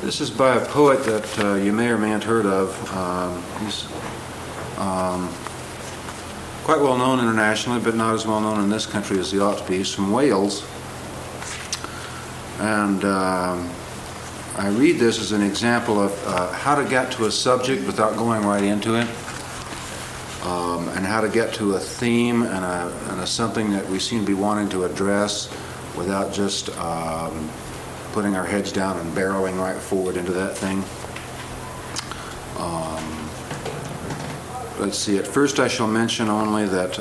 This is by a poet that you may or may not heard of. He's quite well known internationally, but not as well known in this country as he ought to be. He's from Wales. And I read this as an example of how to get to a subject without going right into it, and how to get to a theme and a something that we seem to be wanting to address without just putting our heads down and barreling right forward into that thing. Let's see, at first I shall mention only that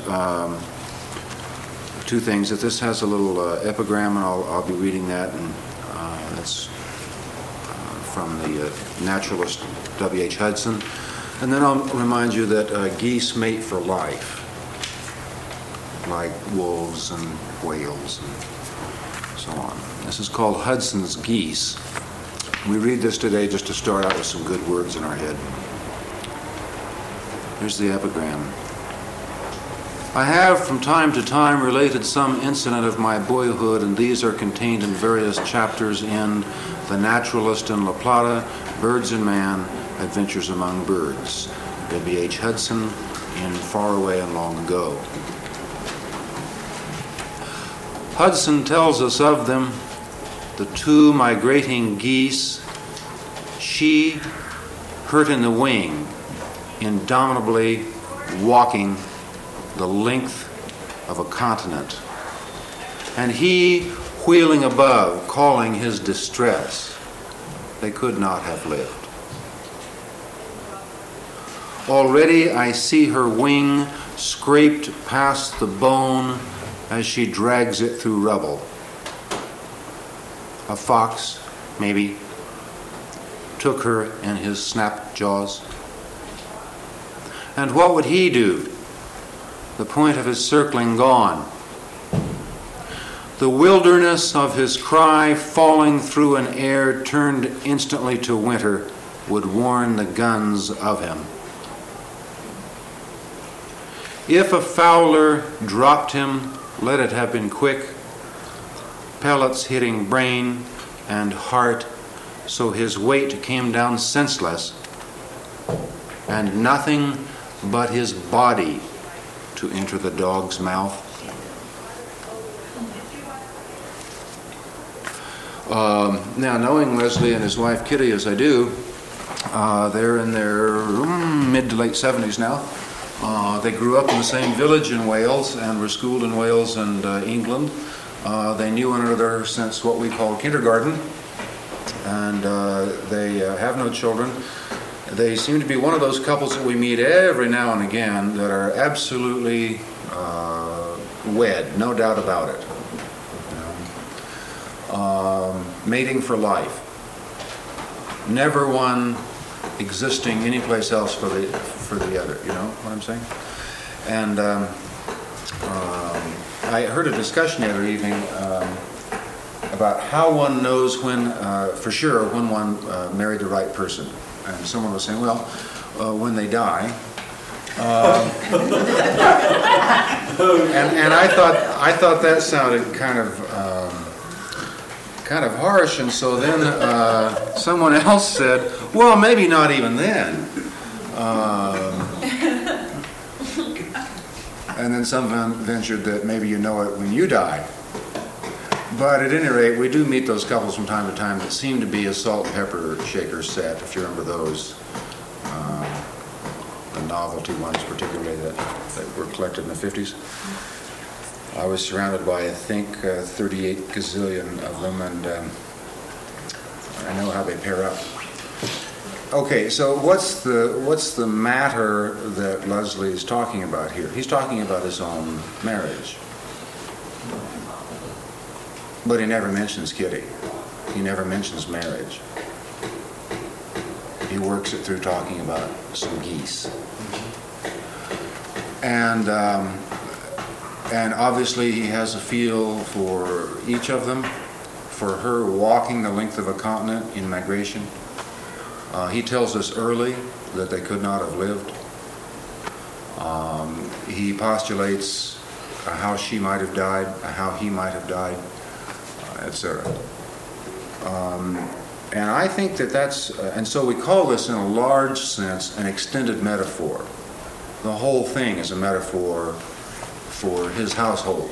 two things, that this has a little epigram, and I'll be reading that, and that's from the naturalist W.H. Hudson. And then I'll remind you that geese mate for life, like wolves and whales and so on. This is called Hudson's Geese. We read this today just to start out with some good words in our head. Here's the epigram. I have from time to time related some incident of my boyhood, and these are contained in various chapters in The Naturalist in La Plata, Birds and Man, Adventures Among Birds. W.H. Hudson in Far Away and Long Ago. Hudson tells us of them, the two migrating geese, she hurt in the wing, indomitably walking the length of a continent, and he wheeling above, calling his distress. They could not have lived. Already I see her wing scraped past the bone as she drags it through rubble. A fox, maybe, took her in his snap jaws. And what would he do? The point of his circling gone. The wilderness of his cry falling through an air turned instantly to winter would warn the guns of him. If a fowler dropped him, let it have been quick, pellets hitting brain and heart, so his weight came down senseless, and nothing but his body to enter the dog's mouth. Now, knowing Leslie and his wife Kitty as I do, they're in their mid to late 70s now. They grew up in the same village in Wales and were schooled in Wales and England. They knew one another since what we call kindergarten, and they have no children. They seem to be one of those couples that we meet every now and again that are absolutely wed, no doubt about it. Mating for life. Never one existing anyplace else for the other. You know what I'm saying? And I heard a discussion the other evening about how one knows when, for sure, when one married the right person. And someone was saying, well, when they die. And I thought that sounded kind of harsh, and so then someone else said, well, maybe not even then. And then someone ventured that maybe you know it when you die. But at any rate, we do meet those couples from time to time that seem to be a salt and pepper shaker set, if you remember those. The novelty ones particularly that were collected in the 50s. I was surrounded by, I think, 38 gazillion of them, and I know how they pair up. Okay, so what's the matter that Leslie is talking about here? He's talking about his own marriage. But he never mentions Kitty. He never mentions marriage. He works it through talking about some geese. And obviously he has a feel for each of them, for her walking the length of a continent in migration. He tells us early that they could not have lived. He postulates how she might have died, how he might have died, etc. And I think that's, and so we call this in a large sense an extended metaphor. The whole thing is a metaphor for his household.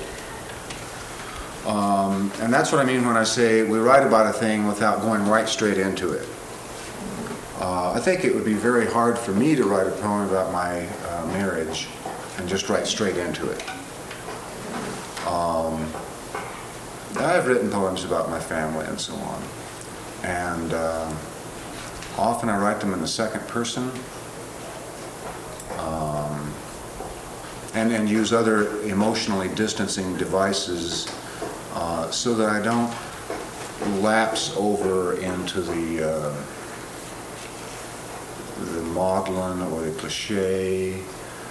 And that's what I mean when I say we write about a thing without going right straight into it. I think it would be very hard for me to write a poem about my marriage and just write straight into it. I've written poems about my family and so on. And often I write them in the second person and use other emotionally distancing devices so that I don't lapse over into the maudlin or the cliche.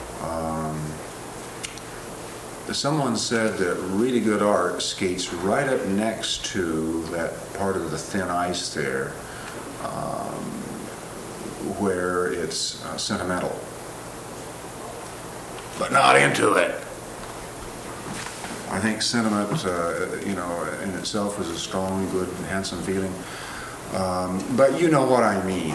Someone said that really good art skates right up next to that part of the thin ice there where it's sentimental, but not into it. I think sentiment, in itself is a strong, good, handsome feeling. But you know what I mean.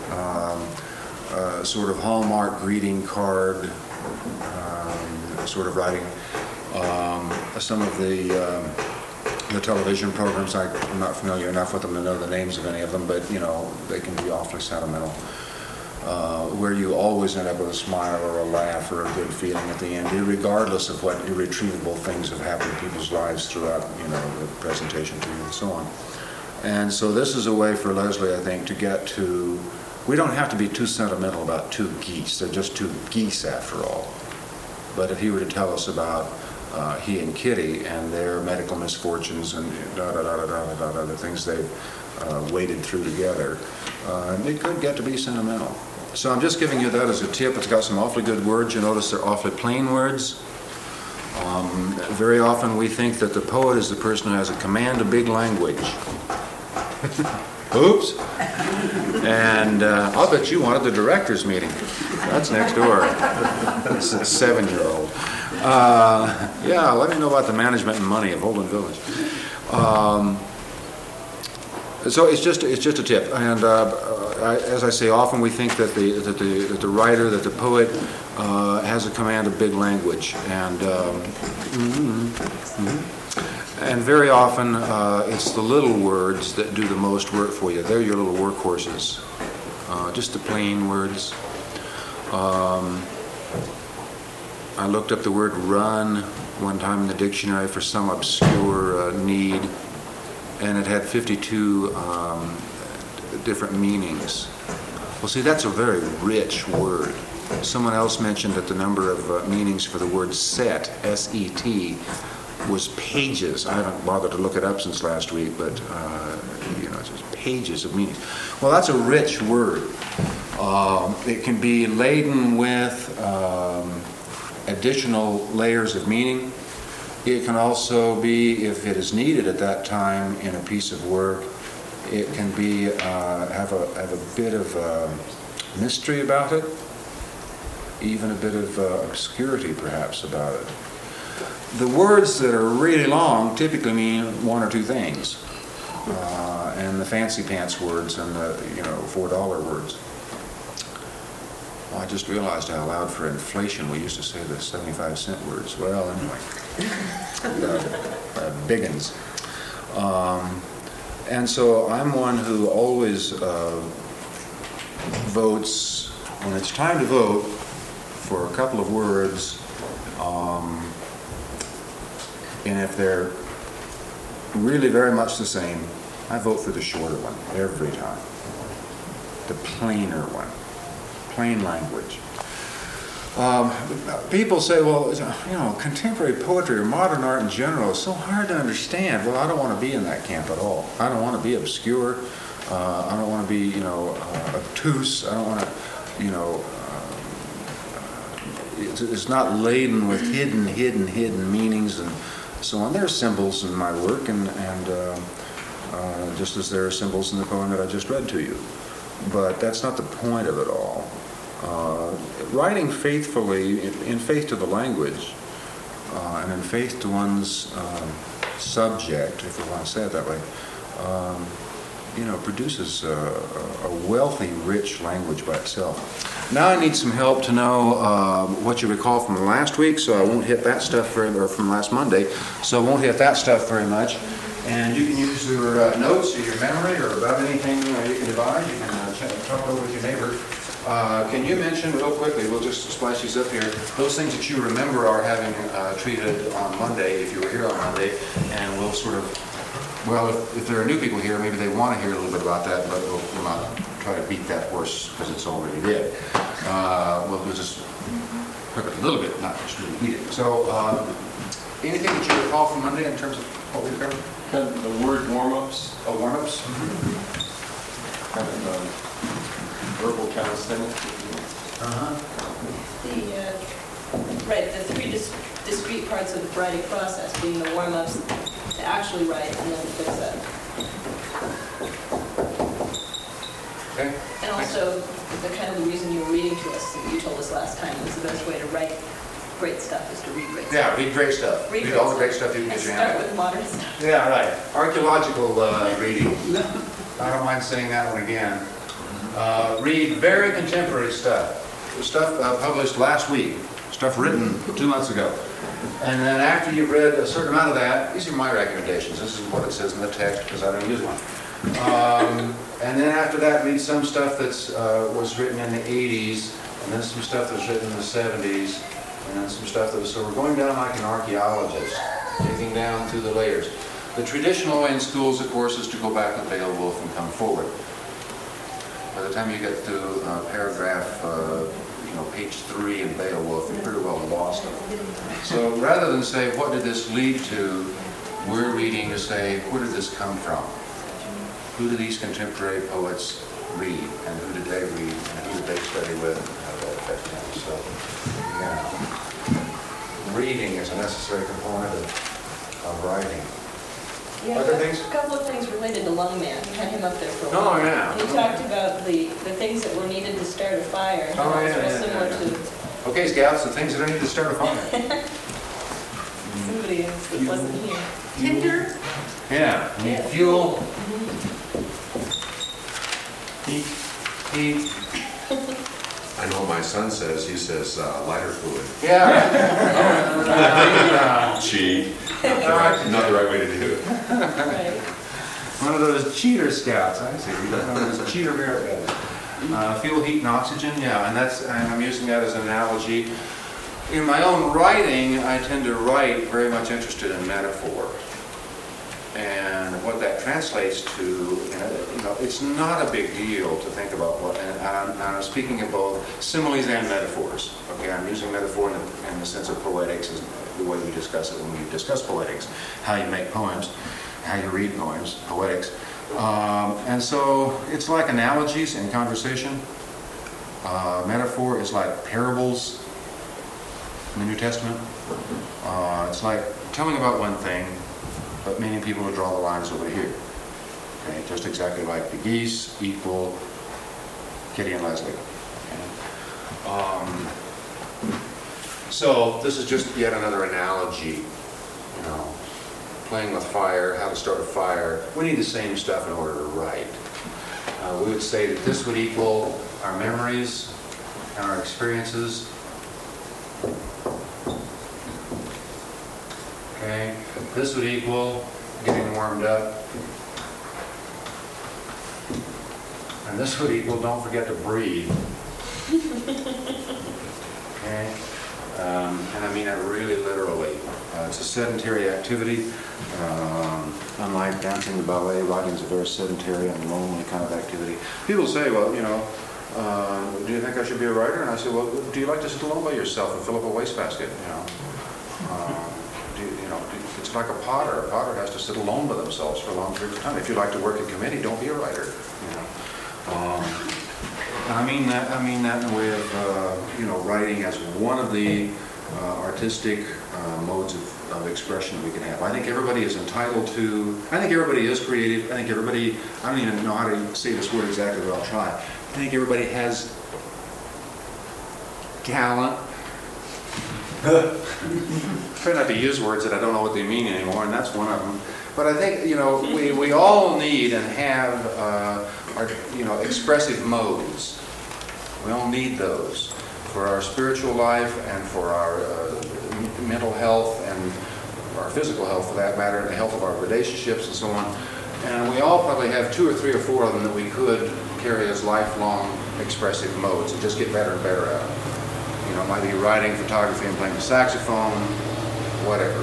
Sort of Hallmark greeting card, sort of writing. Some of the television programs, I'm not familiar enough with them to know the names of any of them, but they can be awfully sentimental. Where you always end up with a smile or a laugh or a good feeling at the end, regardless of what irretrievable things have happened in people's lives throughout, the presentation to you and so on. And so this is a way for Leslie, I think, to get to, we don't have to be too sentimental about two geese. They're just two geese after all. But if he were to tell us about he and Kitty and their medical misfortunes and the things they've waded through together, it could get to be sentimental. So I'm just giving you that as a tip. It's got some awfully good words. You notice they're awfully plain words. Very often we think that the poet is the person who has a command of big language. Oops. And I'll bet you wanted the director's meeting. That's next door. It's a 7-year-old. Yeah, let me know about the management and money of Holden Village. So it's just a tip. And as I say, often we think that the writer, that the poet has a command of big language, and very often it's the little words that do the most work for you. They're your little workhorses, just the plain words. I looked up the word run one time in the dictionary for some obscure need, and it had 52 different meanings. Well, see, that's a very rich word. Someone else mentioned that the number of meanings for the word set, S-E-T, was pages. I haven't bothered to look it up since last week, but it's just pages of meanings. Well, that's a rich word. It can be laden with additional layers of meaning. It can also be, if it is needed at that time in a piece of work, it can be have a bit of mystery about it, even a bit of obscurity perhaps about it. The words that are really long typically mean one or two things, and the fancy pants words and the $4 words. Well, I just realized how loud for inflation we used to say the 75-cent words. Well, anyway, big uns. And so I'm one who always votes, when it's time to vote, for a couple of words, and if they're really very much the same, I vote for the shorter one every time. The plainer one. Plain language. People say, well, contemporary poetry or modern art in general is so hard to understand. Well, I don't want to be in that camp at all. I don't want to be obscure. I don't want to be, obtuse. I don't want to, it's not laden with hidden meanings and so on. There are symbols in my work, and just as there are symbols in the poem that I just read to you. But that's not the point of it all. Writing faithfully, in faith to the language, and in faith to one's subject, if we want to say it that way, produces a wealthy, rich language by itself. Now I need some help to know what you recall from last week, so I won't hit that stuff or from last Monday, so I won't hit that stuff very much. And you can use your notes or your memory or about anything you can devise. You can talk over with your neighbor. Can you mention real quickly, we'll just splash these up here, those things that you remember are having treated on Monday, if you were here on Monday, and we'll sort of, well, if there are new people here, maybe they want to hear a little bit about that, but we'll not try to beat that horse because it's already dead. We'll just cook it a little bit, not just really eat it. So, anything that you recall from Monday in terms of what we covered? Kind of the word warm-ups. Oh, warm-ups? Kind of verbal calisthenics. The three discrete parts of the writing process being the warm-ups to actually write and then the fix-up. Okay. And also the kind of the reason you were reading to us, that you told us last time, was the best way to write great stuff is to read great stuff. Yeah, read great stuff. Read all the great stuff you can And get your start hands with modern stuff. Yeah, right. Archaeological reading. I don't mind saying that one again. Read very contemporary stuff. Stuff published last week. Stuff written 2 months ago. And then after you've read a certain amount of that, these are my recommendations. This is what it says in the text because I don't use one. And then after that, read some stuff that was written in the 80s, and then some stuff that was written in the 70s, and then some stuff that was, so we're going down like an archaeologist, digging down through the layers. The traditional way in schools, of course, is to go back to Beowulf and come forward. By the time you get through paragraph, page 3 in Beowulf, you're pretty well lost it. So rather than say, what did this lead to, we're reading to say, where did this come from? Who did these contemporary poets read, and who did they read, and who did they study with, and how did that affect them? So, yeah, reading is a necessary component of writing. Yeah, Other things? A couple of things related to Lungman. You had him up there for a Oh, while. yeah. He talked about the things that were needed to start a fire. And Oh, how yeah, it's real yeah, similar yeah. to Okay, Scouts, the things that I need to start a fire. somebody that wasn't here. Tinder? Yeah, you need Yeah. fuel, heat. I know what my son says. He says lighter fluid. Yeah. Cheat. Not the right way to do it. Right. One of those cheater scouts, I see. One of those cheater merit guys. Fuel, heat, and oxygen, yeah, and I'm using that as an analogy. In my own writing, I tend to write very much interested in metaphor. And what that translates to, it's not a big deal to think about what, and I'm speaking of both similes and metaphors. Okay, I'm using metaphor in the sense of poetics, as the way we discuss it when we discuss poetics, how you make poems, how you read poems, poetics. And so it's like analogies in conversation. Metaphor is like parables in the New Testament. It's like telling about one thing, but meaning people to draw the lines over here. Okay, just exactly like the geese equal Kitty and Leslie. Okay. So this is just yet another analogy, playing with fire, how to start a fire. We need the same stuff in order to write. We would say that this would equal our memories and our experiences. Okay, this would equal getting warmed up. And this would equal don't forget to breathe. Okay, and I mean that really literally. It's a sedentary activity. Unlike dancing the ballet, writing is a very sedentary and lonely kind of activity. People say, well, do you think I should be a writer? And I say, well, do you like to sit alone by yourself and fill up a wastebasket? It's like a potter. A potter has to sit alone by themselves for a long period of time. If you like to work in committee, don't be a writer. I mean that in a way of writing as one of the artistic modes of expression we can have. I think everybody is entitled to. I think everybody is creative. I think everybody. I don't even know how to say this word exactly, but I'll try. I think everybody has talent. Try not to use words that I don't know what they mean anymore, and that's one of them. But I think, we all need and have our, expressive modes. We all need those for our spiritual life and for our mental health and our physical health, for that matter, and the health of our relationships and so on. And we all probably have 2 or 3 or 4 of them that we could carry as lifelong expressive modes and just get better and better at. It might be writing, photography, and playing the saxophone, whatever.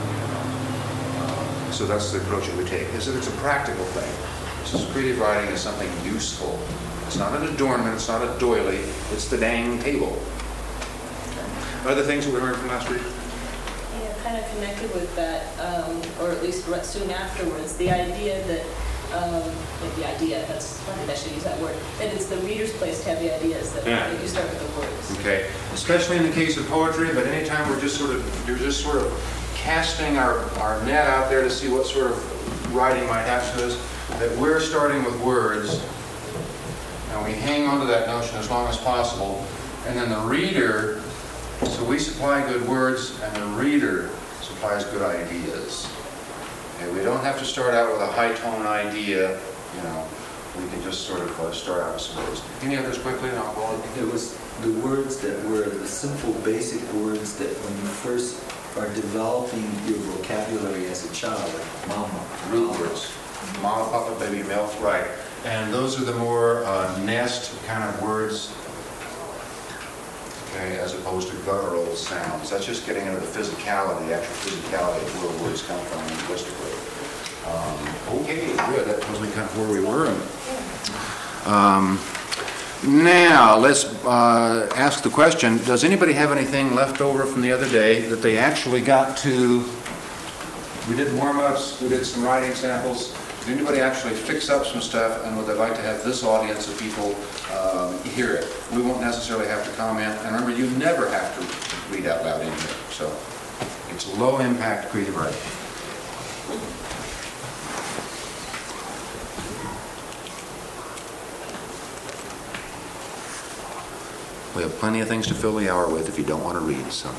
So that's the approach that we take. Is that it's a practical thing. This is creative writing is something useful. It's not an adornment, it's not a doily, it's the dang table. Other things that we learned from last week? Yeah, kind of connected with that, or at least soon afterwards, the idea that, I should use that word, that it's the reader's place to have the ideas, that you start with the words. Okay, especially in the case of poetry, but anytime you're just sort of casting our net out there to see what sort of writing might have to us, that we're starting with words, and we hang on to that notion as long as possible, and then the reader, so we supply good words, and the reader supplies good ideas. Okay, we don't have to start out with a high-tone idea, we can just sort of start out with some words. Any others quickly, and I'll go on. It was the words that were the simple, basic words that when you first are developing your vocabulary as a child, like mama, Root words. Mama, papa, baby, milk, right. And those are the more nest kind of words, okay, as opposed to guttural sounds. That's just getting into the physicality, the actual physicality of where words come from linguistically. Okay, good. That tells me kind of where we were. Now, let's ask the question, does anybody have anything left over from the other day that they actually got to? We did warm-ups, we did some writing samples. Did anybody actually fix up some stuff, and would they like to have this audience of people hear it? We won't necessarily have to comment. And remember, you never have to read out loud in here. So it's low-impact creative writing. We have plenty of things to fill the hour with if you don't want to read. So.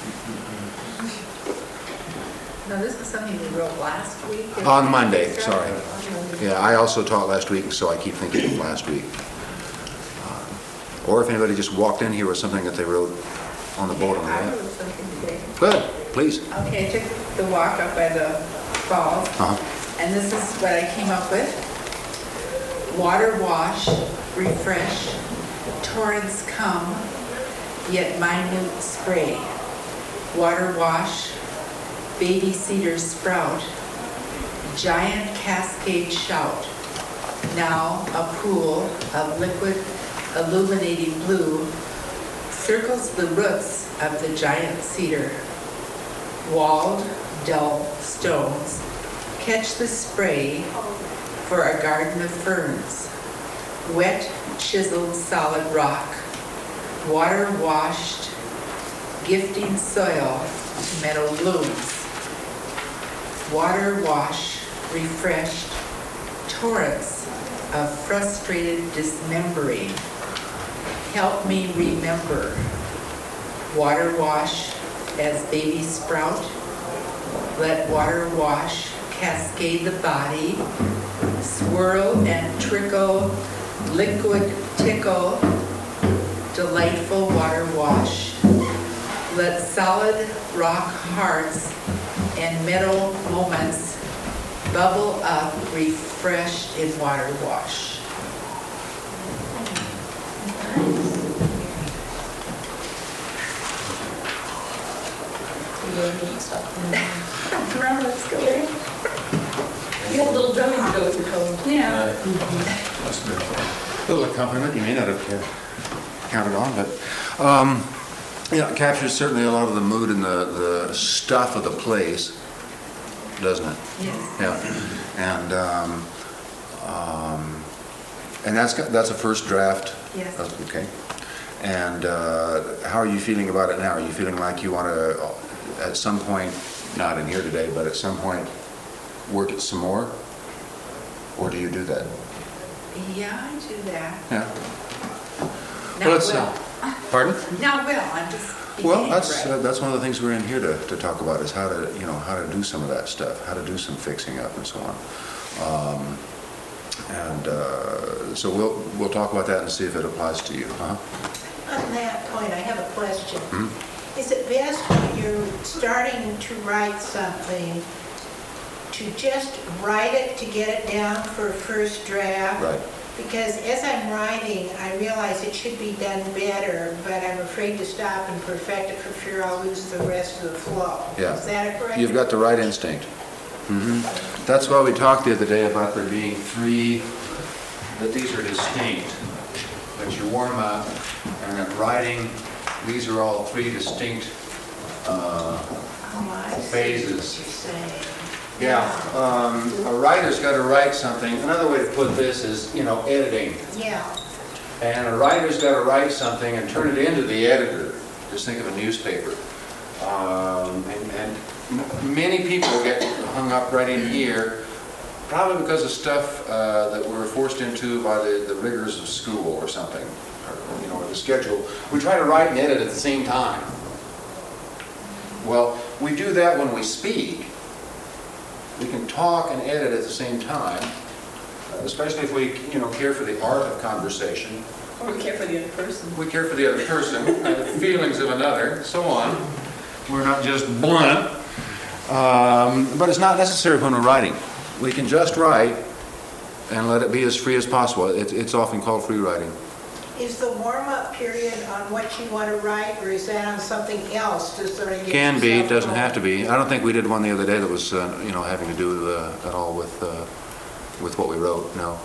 No, this is something we wrote last week. On Monday, sorry. Yeah, I also taught last week, so I keep thinking of last week. Or if anybody just walked in here with something that they wrote on the board on the I map. wrote something today. Good, please. Okay, I took the walk up by the falls, and this is what I came up with. Water wash, refresh, torrents come, yet minute spray. Water wash, baby cedar sprout, giant cascade shout. Now a pool of liquid illuminating blue circles the roots of the giant cedar. Walled, dull stones catch the spray for a garden of ferns. Wet, chiseled solid rock, water washed, gifting soil, meadow blooms. Water wash, refreshed, torrents of frustrated dismembering. Help me remember. Water wash as baby sprout. Let water wash cascade the body. Swirl and trickle, liquid tickle, delightful water wash. Let solid rock hearts and metal moments bubble up, refreshed in water wash. Drum, let's go. You have a little drum to go with your poem. Yeah. A little accompaniment you may not have counted on, but it captures certainly a lot of the mood and the stuff of the place, doesn't it? Yes. Yeah. And that's a first draft. Yes. Okay. And how are you feeling about it now? Are you feeling like you want to, at some point, not in here today, but at some point, work it some more? Or do you do that? Yeah, I do that. Yeah. Now Well, let's, will. pardon? Now will. I'm just Well, beginning, right? that's one of the things we're in here to talk about is how to do some of that stuff, how to do some fixing up and so on. So we'll talk about that and see if it applies to you. On that point, I have a question. Is it best when you're starting to write something to just write it to get it down for a first draft? Right. Because as I'm writing, I realize it should be done better, but I'm afraid to stop and perfect it for fear I'll lose the rest of the flow. Yeah. Is that a correct? You've got the right instinct. That's why we talked the other day about there being three, that these are distinct. That you warm up, and at writing, these are all three distinct Oh, I see phases. what you're saying. Yeah, a writer's got to write something. Another way to put this is, editing. Yeah. And a writer's got to write something and turn it into the editor. Just think of a newspaper. And many people get hung up right in here, probably because of stuff that we're forced into by the rigors of school or something, or the schedule. We try to write and edit at the same time. Well, we do that when we speak. We can talk and edit at the same time, especially if we, care for the art of conversation. Or we care for the other person. We care for the other person, and the feelings of another, so on. We're not just blunt. But it's not necessary when we're writing. We can just write and let it be as free as possible. It's often called free writing. Is the warm-up period on what you want to write, or is that on something else to sort of get Can be, yourself it doesn't going? have to be. I don't think we did one the other day that was, having to do at all with what we wrote. No,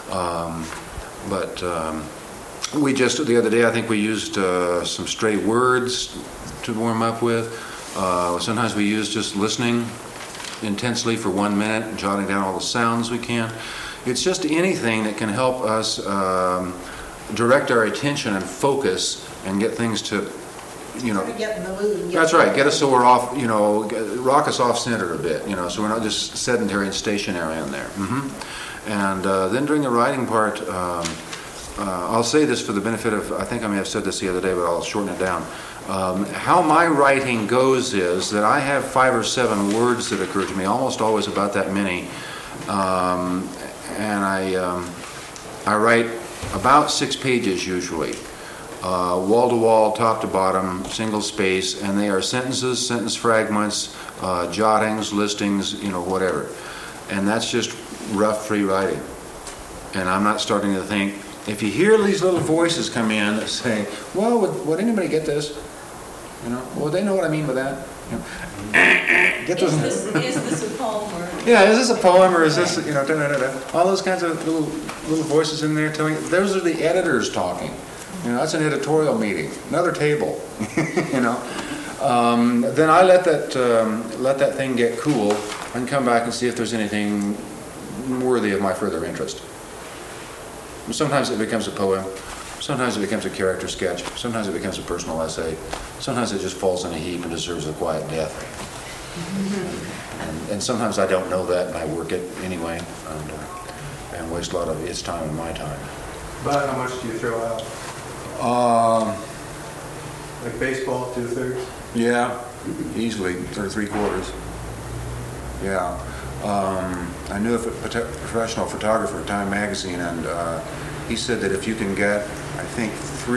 but we just the other day I think we used some stray words to warm up with. Sometimes we use just listening intensely for 1 minute and jotting down all the sounds we can. It's just anything that can help us direct our attention and focus and get things to, Sort of get in the mood. and That's right. Get us so we're off, rock us off center a bit, so we're not just sedentary and stationary in there. And then during the writing part, I'll say this for the benefit of, I think I may have said this the other day, but I'll shorten it down. How my writing goes is that I have 5 or 7 words that occur to me, almost always about that many, and I write about 6 pages usually. Wall to wall, top to bottom, single space, and they are sentences, sentence fragments, jottings, listings, whatever. And that's just rough free writing. And I'm not starting to think, if you hear these little voices come in that say, well, would anybody get this? Well, they know what I mean by that. Get those. Is this a poem or? Yeah, is this a poem or is this, all those kinds of little voices in there telling you, those are the editors talking. That's an editorial meeting, another table, Then I let that thing get cool and come back and see if there's anything worthy of my further interest. Sometimes it becomes a poem, sometimes it becomes a character sketch, sometimes it becomes a personal essay, sometimes it just falls in a heap and deserves a quiet death. And sometimes I don't know that and I work it anyway and waste a lot of its time and my time. About how much do you throw out? Like baseball, 2/3? Yeah, easily, or 3/4. Yeah. I knew a professional photographer at Time Magazine, and he said that if you can get, I think,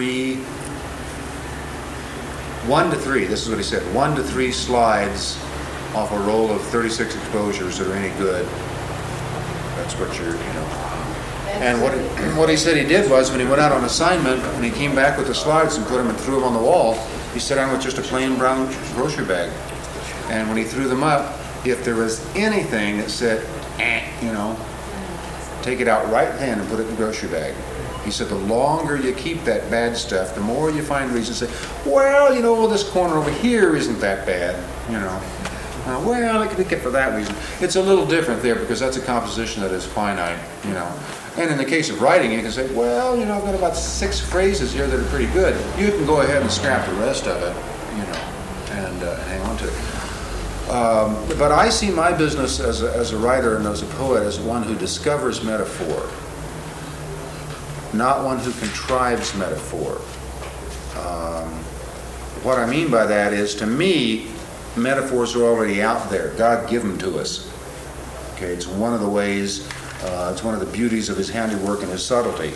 1 to 3, this is what he said, 1 to 3 slides off a roll of 36 exposures that are any good, that's what you're, And what he said he did was, when he went out on assignment, when he came back with the slides and put them and threw them on the wall, he sat down with just a plain brown grocery bag. And when he threw them up, if there was anything that said, take it out right then and put it in the grocery bag. He said the longer you keep that bad stuff, the more you find reasons to say, well, this corner over here isn't that bad, well, it could be kept for that reason. It's a little different there because that's a composition that is finite, And in the case of writing, you can say, well, I've got about 6 phrases here that are pretty good. You can go ahead and scrap the rest of it, and hang on to it. But I see my business as a writer and as a poet as one who discovers metaphor, not one who contrives metaphor. what I mean by that is, to me, metaphors are already out there. God gave them to us. Okay, it's one of the ways, it's one of the beauties of his handiwork and his subtlety,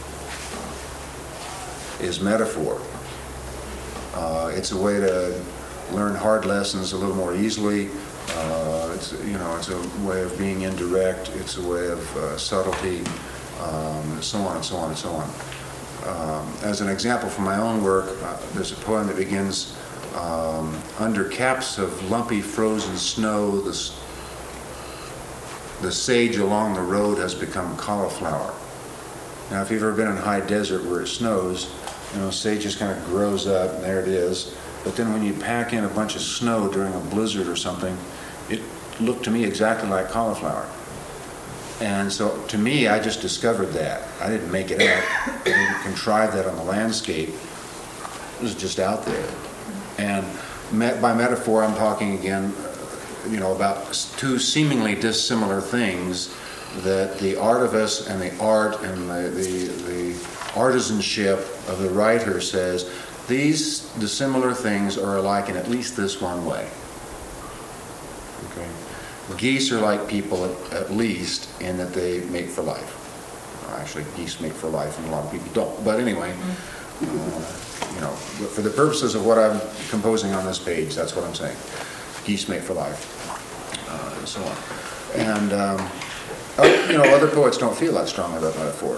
is metaphor. It's a way to learn hard lessons a little more easily. It's a way of being indirect. It's a way of subtlety, so on and so on and so on. As an example from my own work, there's a poem that begins, under caps of lumpy frozen snow, the sage along the road has become cauliflower. Now, if you've ever been in high desert where it snows, sage just kind of grows up, and there it is. But then when you pack in a bunch of snow during a blizzard or something, it looked to me exactly like cauliflower. And so, to me, I just discovered that. I didn't make it up. I didn't contrive that on the landscape. It was just out there. And by metaphor, I'm talking again, about two seemingly dissimilar things that the artivist and the art and the artisanship of the writer says, these dissimilar things are alike in at least this one way. Okay. Geese are like people at least in that they mate for life. Actually, geese mate for life and a lot of people don't. But anyway, for the purposes of what I'm composing on this page, that's what I'm saying. Geese mate for life, and so on. And, other poets don't feel that strongly about metaphor.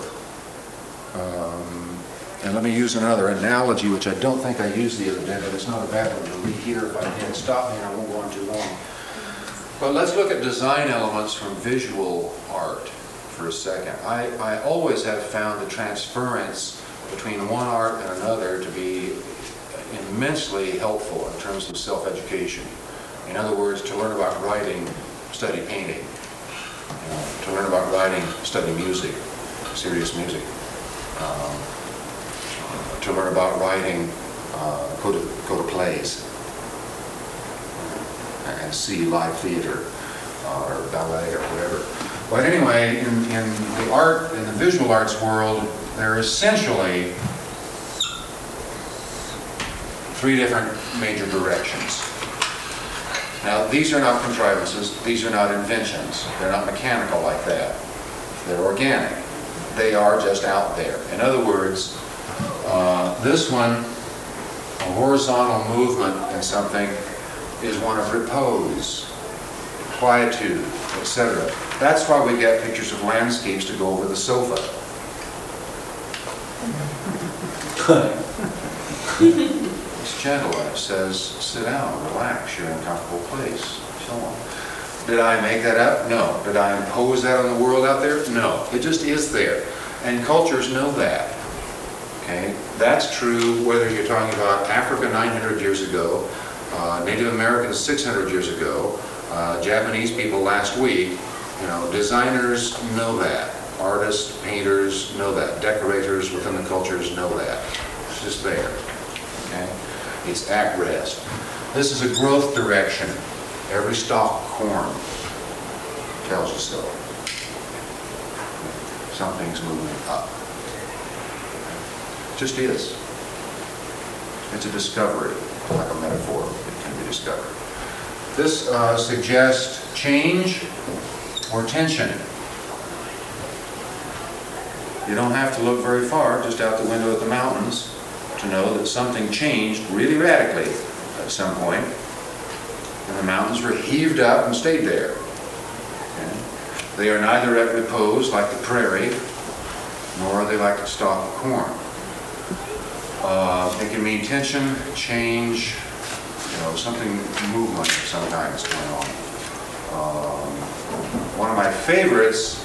And let me use another analogy, which I don't think I used the other day, but it's not a bad one to read here. If I can stop me, and I won't go on too long. But let's look at design elements from visual art for a second. I always have found the transference between one art and another to be immensely helpful in terms of self-education. In other words, to learn about writing, study painting. To learn about writing, study music, serious music. To learn about writing, go to plays and see live theater or ballet or whatever. But anyway, in the visual arts world, there are essentially three different major directions. Now, these are not contrivances, these are not inventions, they're not mechanical like that. They're organic. They are just out there. In other words, this one, a horizontal movement in something, is one of repose, quietude, etc. That's why we get pictures of landscapes to go over the sofa. It's gentle, and it says, sit down, relax, you're in a comfortable place, so on. Did I make that up? No. Did I impose that on the world out there? No. It just is there. And cultures know that. Okay? That's true whether you're talking about Africa 900 years ago, Native Americans 600 years ago, Japanese people last week. Designers know that. Artists, painters know that. Decorators within the cultures know that. It's just there. Okay? It's at rest. This is a growth direction. Every stalk of corn tells you so. Something's moving up. It just is. It's a discovery, like a metaphor. It can be discovered. This suggests change or tension. You don't have to look very far, just out the window at the mountains, to know that something changed really radically at some point, and the mountains were heaved up and stayed there. Okay? They are neither at repose like the prairie, nor are they like the stalk of corn. It can mean tension, change, something, movement of some kind is going on. One of my favorites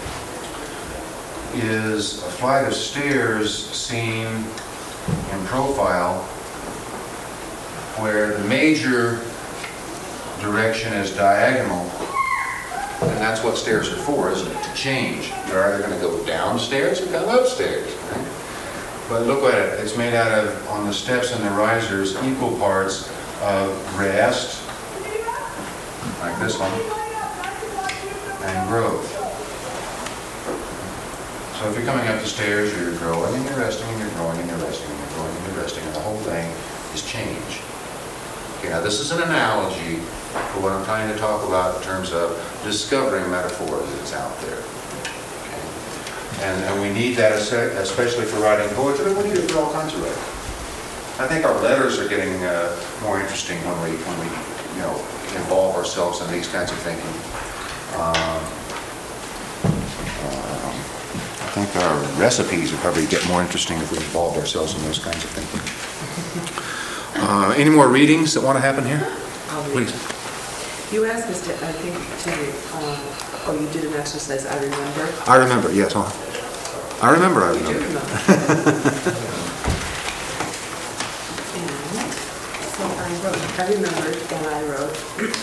is a flight of stairs seen in profile where the major direction is diagonal, and that's what stairs are for, isn't it? To change. You're either going to go downstairs or come upstairs. Right? But look at it. It's made out of, on the steps and the risers, equal parts of rest, like this one, and growth. So if you're coming up the stairs, you're growing and you're resting and you're growing and you're resting and you're growing and you're resting, and the whole thing is change. Okay, now this is an analogy for what I'm trying to talk about in terms of discovering metaphor that's out there. Okay? And we need that especially for writing poetry. We need it for all kinds of writing. I think our letters are getting more interesting when we involve ourselves in these kinds of thinking. I think our recipes would probably get more interesting if we involved ourselves in those kinds of thinking. Any more readings that want to happen here? I'll read. Please. You asked us to, I think, you did an exercise, I remember. I remember, yes. I remember. You do remember. And so I remembered, and I wrote,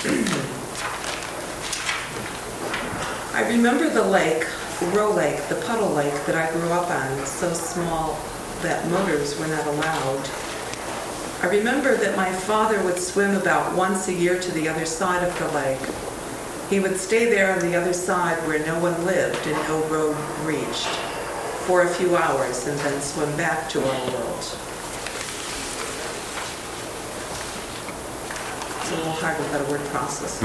I remember the lake, Roe Lake, the puddle lake that I grew up on, so small that motors were not allowed. I remember that my father would swim about once a year to the other side of the lake. He would stay there on the other side where no one lived and no road reached for a few hours and then swim back to our world. It's a little hard without a word process.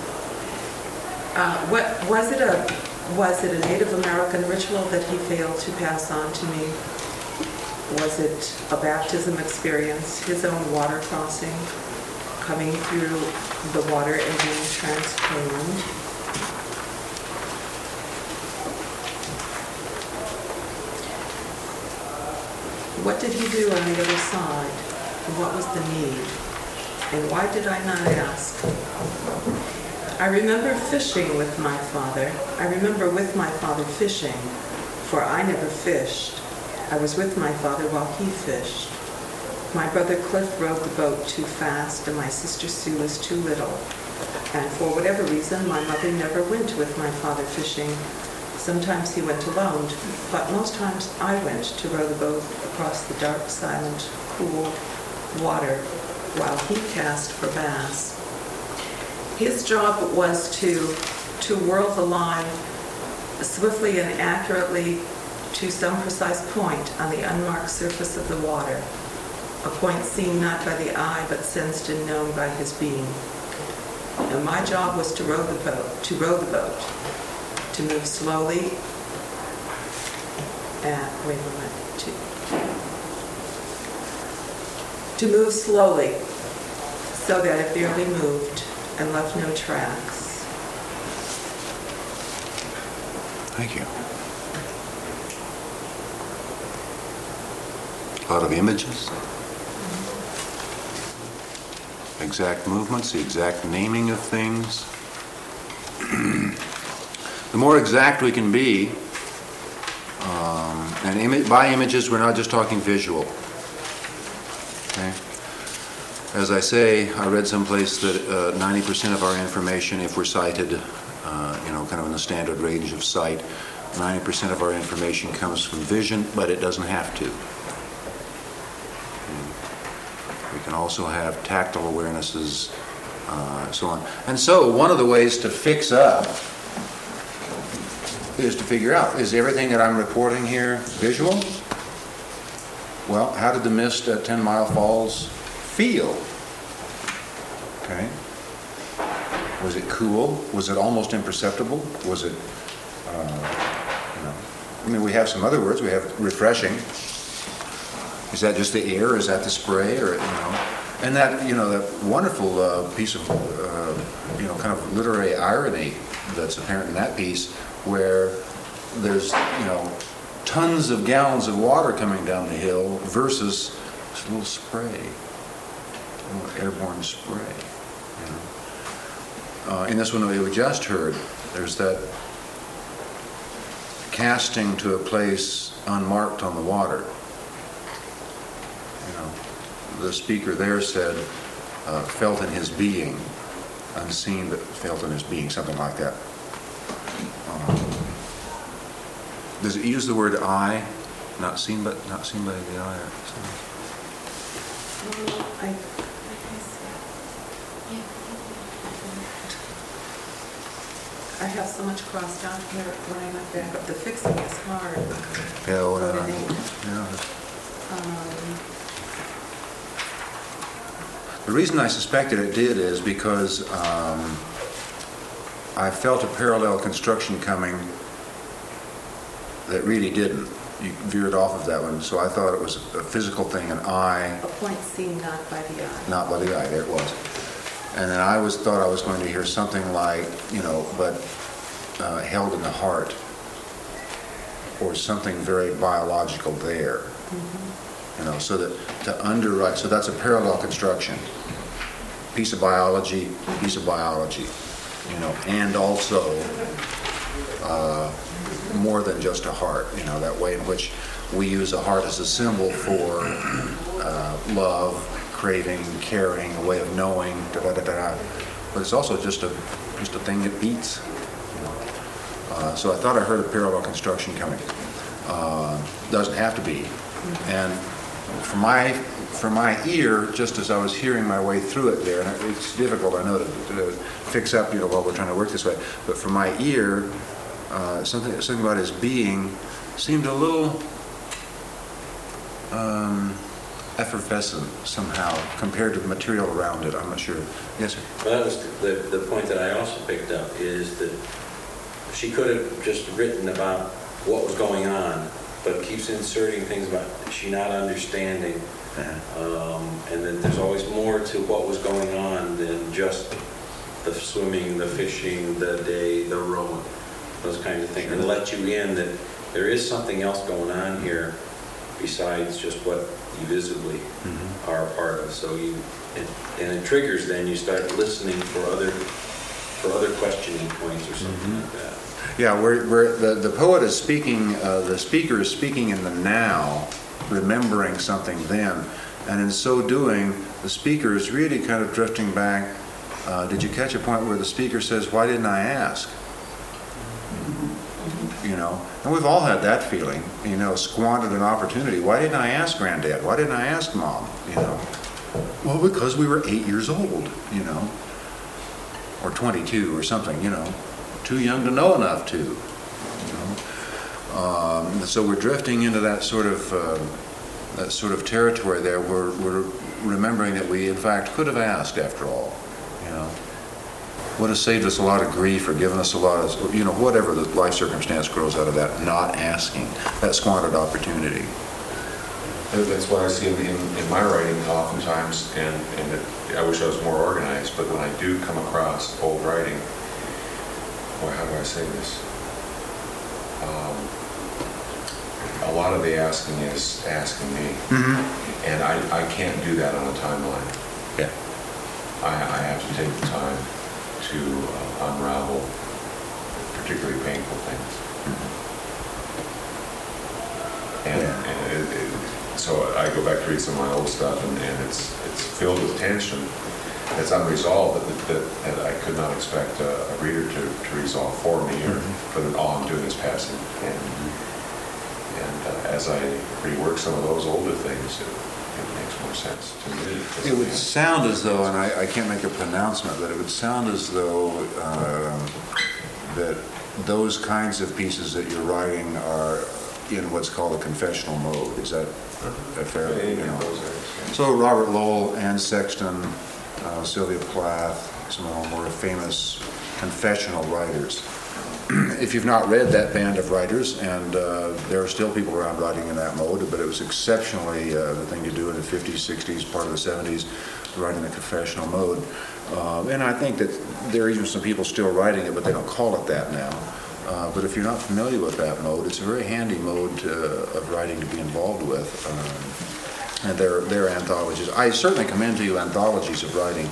Was it a Native American ritual that he failed to pass on to me? Was it a baptism experience, his own water crossing, coming through the water and being transformed? What did he do on the other side? And what was the need? And why did I not ask? I remember fishing with my father. I remember with my father fishing, for I never fished. I was with my father while he fished. My brother Cliff rowed the boat too fast, and my sister Sue was too little. And for whatever reason, my mother never went with my father fishing. Sometimes he went alone, but most times I went to row the boat across the dark, silent, cool water while he cast for bass. His job was to whirl the line swiftly and accurately to some precise point on the unmarked surface of the water, a point seen not by the eye but sensed and known by his being. And my job was to row the boat, to move slowly, to move slowly so that it barely moved and left no tracks. Thank you. A lot of images. Exact movements, the exact naming of things. The more exact we can be, and by images we're not just talking visual. Okay? As I say, I read someplace that 90% of our information, if we're sighted, kind of in the standard range of sight, 90% of our information comes from vision, but it doesn't have to. We can also have tactile awarenesses, so on. And so one of the ways to fix up is to figure out, is everything that I'm reporting here visual? Well, how did the mist at 10 Mile Falls feel? Okay. Was it cool? Was it almost imperceptible? Was it, we have some other words. We have refreshing. Is that just the air? Is that the spray? Or, and that, that wonderful piece of, kind of literary irony that's apparent in that piece, where there's, tons of gallons of water coming down the hill versus this little spray, a little airborne spray. In this one that we just heard, there's that casting to a place unmarked on the water. The speaker there said, felt in his being, unseen but felt in his being, something like that. Does it use the word eye? Not seen by the eye or something? I have so much crossed out here when I went back up. The fixing is hard. Yeah, Put it in. The reason I suspected it did is because I felt a parallel construction coming that really didn't. You veered off of that one, so I thought it was a physical thing, an eye, A point seen not by the eye. not by the eye. There it was. And then I thought I was going to hear something like, but held in the heart, or something very biological there. So that to underwrite, so that's a parallel construction. Piece of biology, and also more than just a heart, that way in which we use a heart as a symbol for love, craving, caring, a way of knowing, but it's also just a thing that beats. So I thought I heard a parallel construction coming. Doesn't have to be. And for my ear, just as I was hearing my way through it there, and it's difficult, I know, to fix up, while we're trying to work this way, but for my ear, something about his being seemed a little effervescent somehow compared to the material around it. I'm not sure. Yes, sir? Well, that was the point that I also picked up, is that she could have just written about what was going on, but keeps inserting things about she not understanding, and then there's always more to what was going on than just the swimming, the fishing, the day, the rowing, those kinds of things, and let you in that there is something else going on here besides just what you visibly are a part of. So it triggers. Then you start listening for other questioning points or something like that. Yeah, where the poet is speaking, the speaker is speaking in the now, remembering something then, and in so doing, the speaker is really kind of drifting back. Did you catch a point where the speaker says, "Why didn't I ask?" And we've all had that feeling, squandered an opportunity. Why didn't I ask Granddad? Why didn't I ask Mom? Well, because we were 8 years old, or 22 or something, too young to know enough to. So we're drifting into that sort of territory there. We're remembering that we, in fact, could have asked after all. Would have saved us a lot of grief or given us a lot of, whatever the life circumstance grows out of that, not asking, that squandered opportunity. That's what I see in my writing oftentimes, and I wish I was more organized, but when I do come across old writing, how do I say this? A lot of the asking is asking me, and I can't do that on a timeline. Yeah. I have to take the time to unravel particularly painful things. So I go back to read some of my old stuff, and it's filled with tension that's unresolved that I could not expect a reader to resolve for me, or for all I'm doing is passing. And as I rework some of those older things, it makes more sense to me. It would sound as though, and I can't make a pronouncement, but it would sound as though that those kinds of pieces that you're writing are in what's called a confessional mode. Is that a fair? So Robert Lowell, Anne Sexton, Sylvia Plath, some of the more famous confessional writers. If you've not read that band of writers, and there are still people around writing in that mode, but it was exceptionally the thing to do in the 50s, 60s, part of the 70s, writing in a confessional mode. And I think that there are even some people still writing it, but they don't call it that now. But if you're not familiar with that mode, it's a very handy mode of writing to be involved with. And they're anthologies. I certainly commend to you anthologies of writing.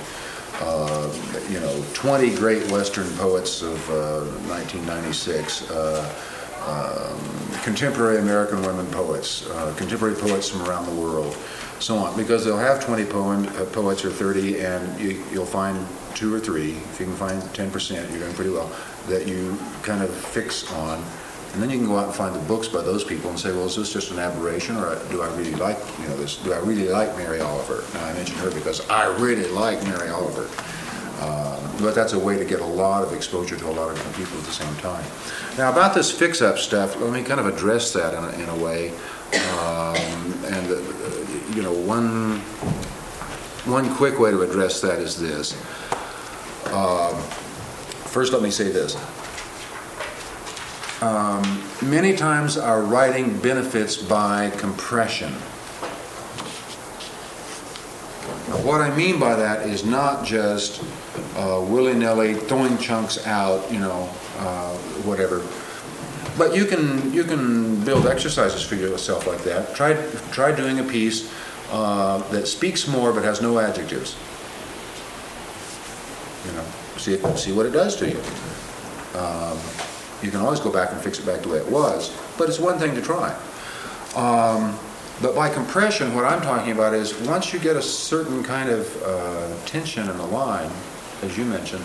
20 great Western poets of 1996, contemporary American women poets, contemporary poets from around the world, so on. Because they'll have 20 poets or 30, and you'll find 2 or 3. If you can find 10%, you're doing pretty well, that you kind of fix on. And then you can go out and find the books by those people and say, well, is this just an aberration, or do I really like this? Do I really like Mary Oliver? Now, I mentioned her because I really like Mary Oliver. But that's a way to get a lot of exposure to a lot of different people at the same time. Now, about this fix-up stuff, let me kind of address that in one quick way to address that is this. First, let me say this. Many times our writing benefits by compression. Now, what I mean by that is not just willy-nilly throwing chunks out, whatever. But you can build exercises for yourself like that. Try doing a piece that speaks more but has no adjectives. See what it does to you. You can always go back and fix it back the way it was, but it's one thing to try. But by compression, what I'm talking about is once you get a certain kind of tension in the line, as you mentioned,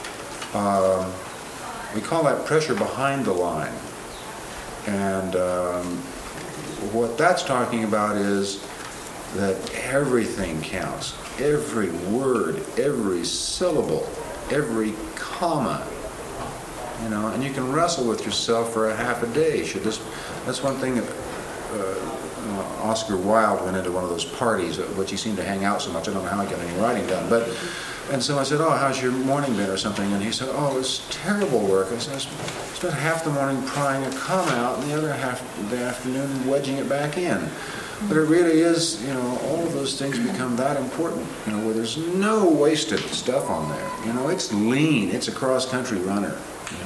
we call that pressure behind the line. And what that's talking about is that everything counts. Every word, every syllable, every comma. And you can wrestle with yourself for a half a day. That's one thing that Oscar Wilde went into one of those parties, which he seemed to hang out so much. I don't know how he got any writing done. And so I said, "Oh, how's your morning been?" or something. And he said, "Oh, it's terrible work." I said, "I spent half the morning prying a comma out and the other half of the afternoon wedging it back in." But it really is, all of those things become that important, where there's no wasted stuff on there. It's lean. It's a cross-country runner,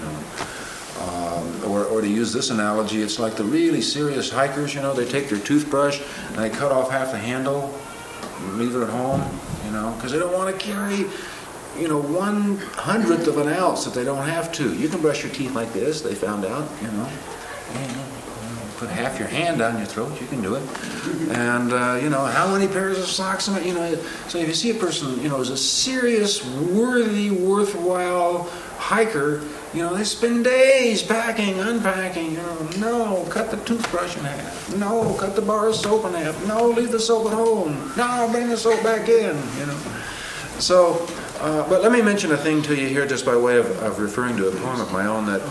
Or to use this analogy, it's like the really serious hikers, they take their toothbrush and they cut off half the handle and leave it at home, because they don't want to carry, 1/100th of an ounce if they don't have to. You can brush your teeth like this, they found out, Put half your hand down your throat, you can do it. And, how many pairs of socks? So if you see a person, is a serious, worthy, worthwhile hiker, they spend days packing, unpacking, no, cut the toothbrush in half. No, cut the bar of soap in half. No, leave the soap at home. No, bring the soap back in, So, but let me mention a thing to you here just by way of referring to a poem of my own that,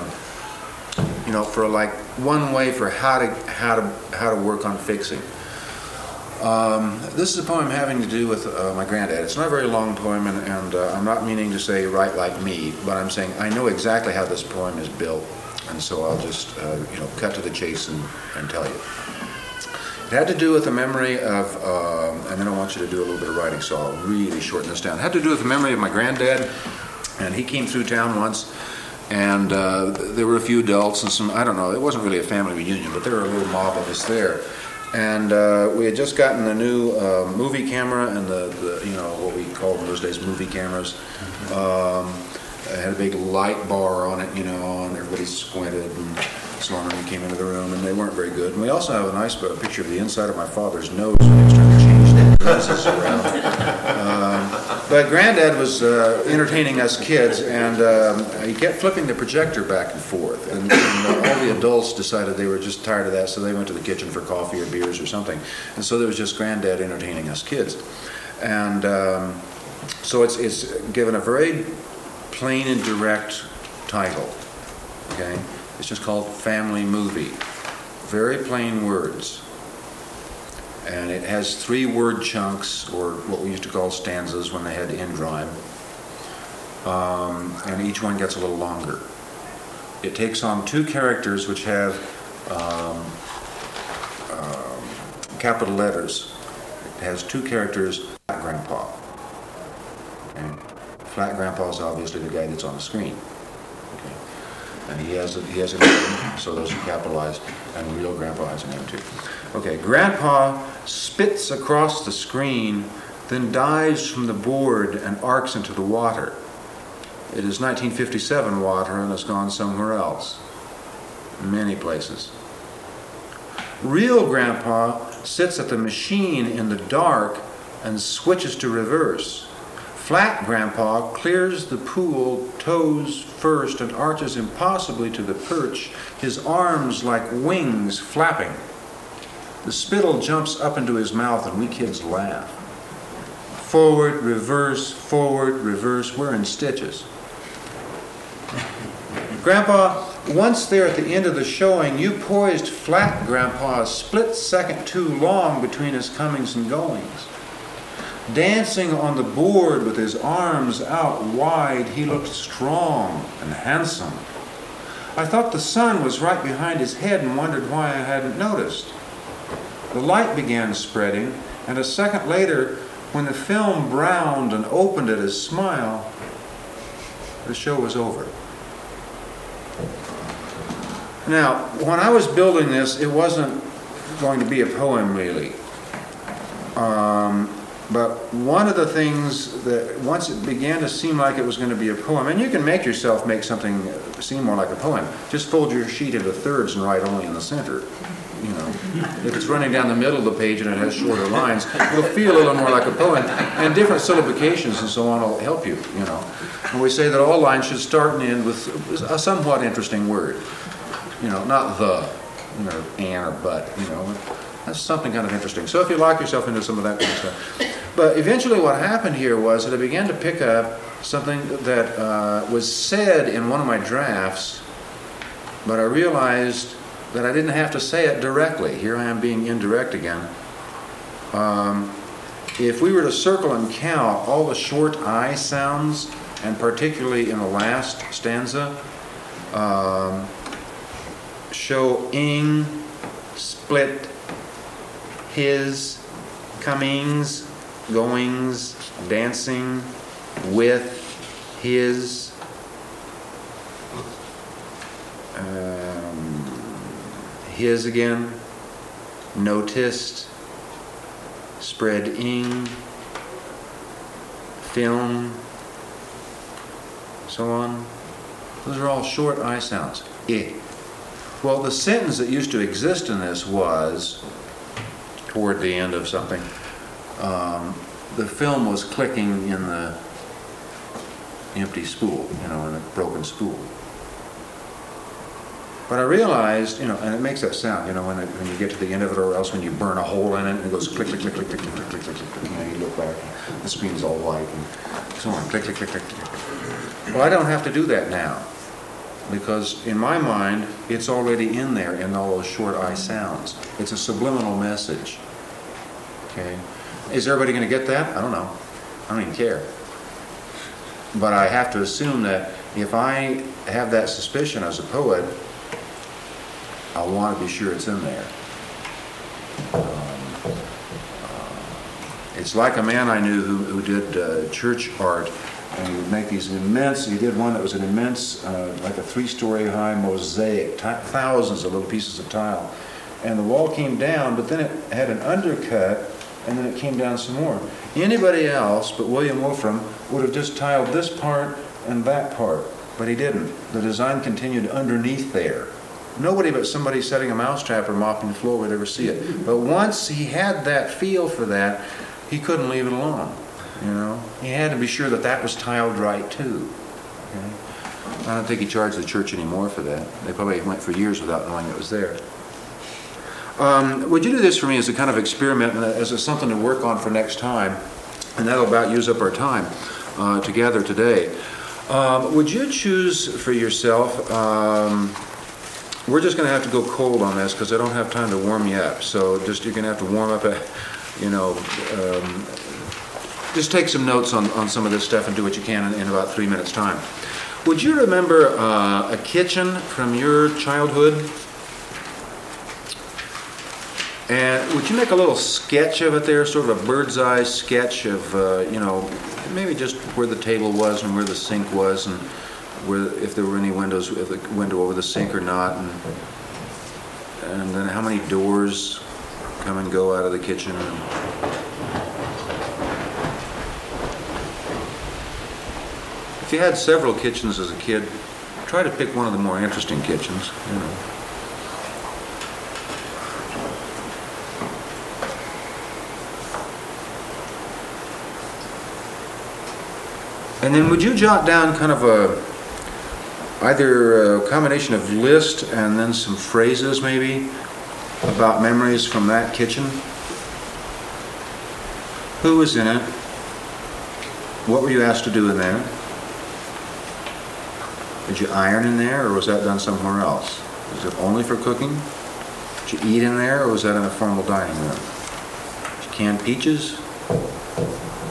for like one way for how to work on fixing. This is a poem having to do with my granddad. It's not a very long poem, and I'm not meaning to say write like me, but I'm saying I know exactly how this poem is built, and so I'll just cut to the chase and tell you. It had to do with the memory of, and then I want you to do a little bit of writing, so I'll really shorten this down. It had to do with the memory of my granddad, and he came through town once. And there were a few adults and some, I don't know, it wasn't really a family reunion, but there were a little mob of us there. And we had just gotten a new movie camera and the what we called in those days movie cameras. It had a big light bar on it, and everybody squinted and so on when we came into the room, and they weren't very good. And we also have a nice picture of the inside of my father's nose when he was trying to change the lenses around. But Granddad was entertaining us kids, and he kept flipping the projector back and forth. And all the adults decided they were just tired of that, so they went to the kitchen for coffee or beers or something. And so there was just Granddad entertaining us kids. And so it's given a very plain and direct title. Okay? It's just called Family Movie. Very plain words. And it has 3 word chunks, or what we used to call stanzas when they had end rhyme. And each one gets a little longer. It takes on 2 characters which have capital letters. It has 2 characters, Flat Grandpa. And Flat Grandpa is obviously the guy that's on the screen. Okay. And he has a name, so those are capitalized, and Real Grandpa has a name too. Okay, Grandpa spits across the screen, then dives from the board and arcs into the water. It is 1957 water and has gone somewhere else. Many places. Real Grandpa sits at the machine in the dark and switches to reverse. Flat Grandpa clears the pool, toes first, and arches impossibly to the perch, his arms like wings flapping. The spittle jumps up into his mouth and we kids laugh. Forward, reverse, we're in stitches. Grandpa, once there at the end of the showing, you poised Flat Grandpa a split second too long between his comings and goings. Dancing on the board with his arms out wide, he looked strong and handsome. I thought the sun was right behind his head and wondered why I hadn't noticed. The light began spreading, and a second later, when the film browned and opened at his smile, the show was over. Now, when I was building this, it wasn't going to be a poem, really. But one of the things that once it began to seem like it was going to be a poem, and you can make yourself make something seem more like a poem. Just fold your sheet into thirds and write only in the center. You know, if it's running down the middle of the page and it has shorter lines, it'll feel a little more like a poem. And different syllabifications and so on will help you. You know, and we say that all lines should start and end with a somewhat interesting word. You know, not the, you know, and or but. You know, that's something kind of interesting. So if you lock yourself into some of that kind of stuff. But eventually what happened here was that I began to pick up something that was said in one of my drafts, but I realized that I didn't have to say it directly. Here I am being indirect again. If we were to circle and count all the short I sounds, and particularly in the last stanza, show ing, split, his, comings, goings, dancing, with, his, his again, noticed, spreading, film, so on. Those are all short I sounds. I. Well, the sentence that used to exist in this was, toward the end of something, the film was clicking in the empty spool, you know, in a broken spool. But I realized, you know, and it makes that sound, you know, when you get to the end of it, or else when you burn a hole in it, and it goes click, click, click, click, click, click, click, click, click. You know, you look back, and the screen's all white, and so on, click, click, click, click, click. Well, I don't have to do that now, because in my mind, it's already in there in all those short I sounds. It's a subliminal message. Okay? Is everybody going to get that? I don't know. I don't even care. But I have to assume that if I have that suspicion as a poet, I want to be sure it's in there. It's like a man I knew who did church art, and he would make these immense, he did one that was an immense, like a 3-story high mosaic, thousands of little pieces of tile. And the wall came down, but then it had an undercut, and then it came down some more. Anybody else but William Wolfram would have just tiled this part and that part, but he didn't. The design continued underneath there. Nobody but somebody setting a mousetrap or mopping the floor would ever see it. But once he had that feel for that, he couldn't leave it alone. You know, he had to be sure that that was tiled right too. Okay? I don't think he charged the church anymore for that. They probably went for years without knowing it was there. Would you do this for me as a kind of experiment, as something to work on for next time? And that'll about use up our time together today. Would you choose for yourself? We're just going to have to go cold on this because I don't have time to warm you up. So just you're going to have to warm up, just take some notes on some of this stuff and do what you can in about 3 minutes' time. Would you remember a kitchen from your childhood? And would you make a little sketch of it there, sort of a bird's eye sketch of, maybe just where the table was and where the sink was and where, if there were any windows, if the window over the sink or not, and then how many doors come and go out of the kitchen. If you had several kitchens as a kid, try to pick one of the more interesting kitchens, you know. And then would you jot down kind of either a combination of list and then some phrases maybe about memories from that kitchen? Who was in it? What were you asked to do in there? Did you iron in there, or was that done somewhere else? Was it only for cooking? Did you eat in there, or was that in a formal dining room? Did you can peaches?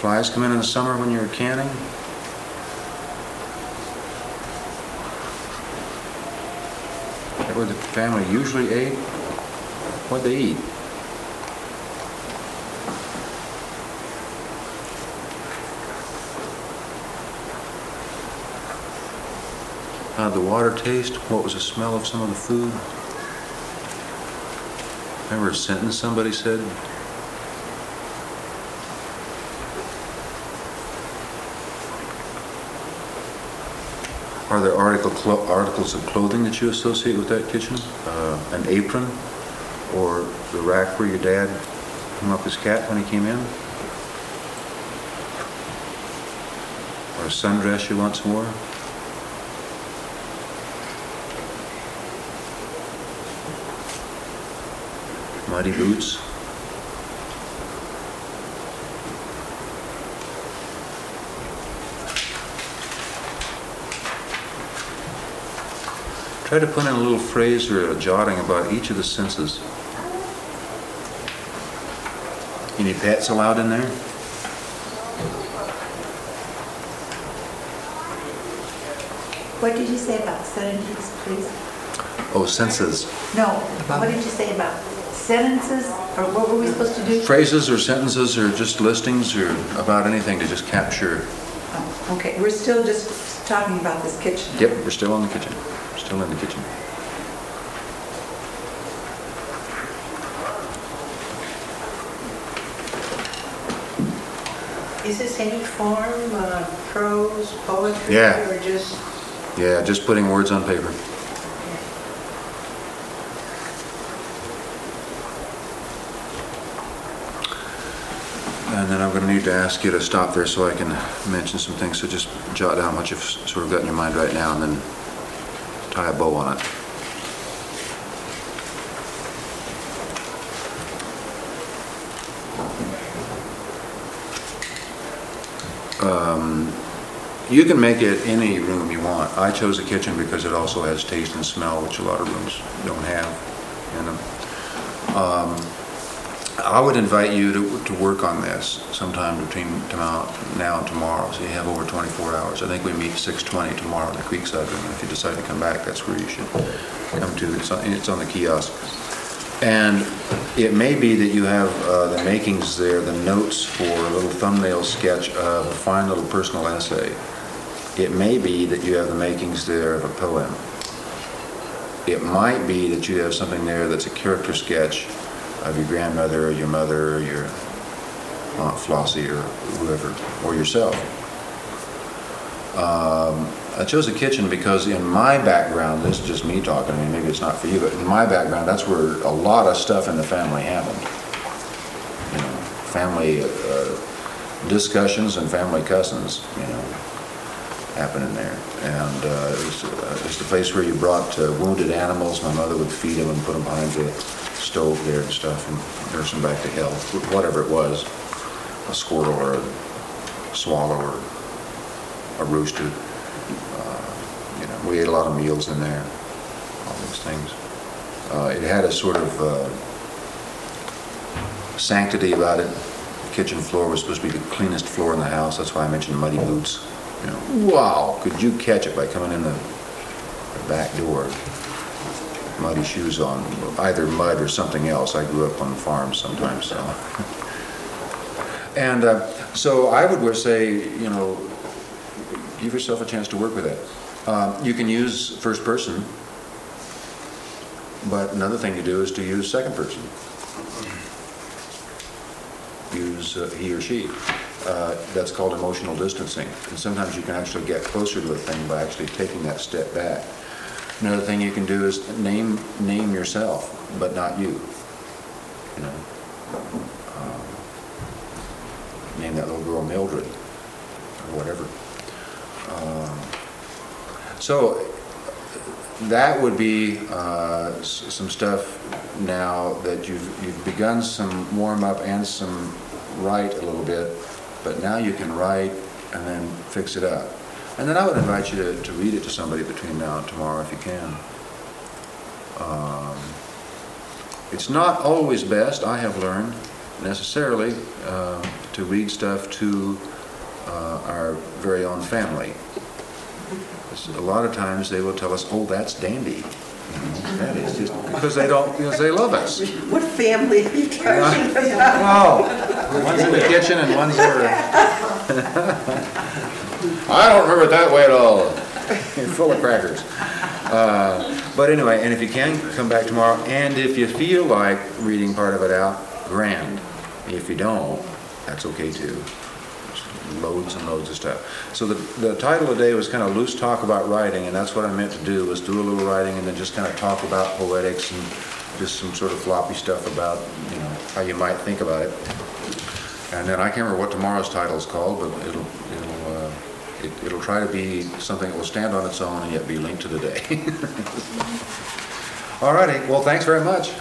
flies come in the summer when you're canning? Is that what the family usually ate? What'd they eat? How'd the water taste? What was the smell of some of the food? Remember a sentence somebody said? Are there articles of clothing that you associate with that kitchen? An apron? Or the rack where your dad hung up his cat when he came in? Or a sundress you once wore? Muddy boots? Try to put in a little phrase or a jotting about each of the senses. Any pets allowed in there? What did you say about sentences, please? Oh, senses. No, what did you say about sentences, or what were we supposed to do? Phrases or sentences or just listings or about anything to just capture. Oh, okay, we're still just talking about this kitchen. Yep, we're still in the kitchen. We're still in the kitchen. Is this any form, prose, poetry, Yeah. or just? Yeah, just putting words on paper. And then I'm going to need to ask you to stop there so I can mention some things. So just jot down what you've sort of got in your mind right now and then tie a bow on it. You can make it any room you want. I chose a kitchen because it also has taste and smell, which a lot of rooms don't have in them. I would invite you to work on this sometime between now and tomorrow, so you have over 24 hours. I think we meet 6:20 tomorrow in the Creekside Room. If you decide to come back, that's where you should come to. It's on the kiosk. And it may be that you have the makings there, the notes for a little thumbnail sketch of a fine little personal essay. It may be that you have the makings there of a poem. It might be that you have something there that's a character sketch of your grandmother or your mother or your Aunt Flossie or whoever, or yourself. I chose a kitchen because in my background, this is just me talking, I mean maybe it's not for you, but in my background that's where a lot of stuff in the family happened. You know, family discussions and family cussings, you know, happen in there. And it's the place where you brought wounded animals. My mother would feed them and put them behind the stove there and stuff and nurse them back to health, whatever it was, a squirrel or a swallow or a rooster. You know, we ate a lot of meals in there, all those things. It had a sort of sanctity about it. The kitchen floor was supposed to be the cleanest floor in the house. That's why I mentioned muddy boots. You know, wow, could you catch it by coming in the back door? Muddy shoes on, either mud or something else. I grew up on farms sometimes, so. And so I would say, you know, give yourself a chance to work with it. You can use first person, but another thing to do is to use second person. Use he or she. That's called emotional distancing. And sometimes you can actually get closer to a thing by actually taking that step back. Another thing you can do is name yourself, but not you. You know, name that little girl Mildred, or whatever. So that would be some stuff now that you've begun some warm up and some write a little bit, but now you can write and then fix it up. And then I would invite you to read it to somebody between now and tomorrow if you can. It's not always best, I have learned, necessarily to read stuff to our very own family. A lot of times they will tell us, "Oh, that's dandy." That is just because they don't, because they love us. What family are you talking about? Wow, one's in the kitchen and one's over. I don't remember it that way at all. Full of crackers. But anyway, and if you can, come back tomorrow. And if you feel like reading part of it out, grand. If you don't, that's okay too. Loads and loads of stuff. So the title today was kind of loose talk about writing, and that's what I meant to do, was do a little writing and then just kind of talk about poetics and just some sort of floppy stuff about, you know, how you might think about it. And then I can't remember what tomorrow's title is called, but it'll try to be something that will stand on its own and yet be linked to the day. All righty. Well, thanks very much.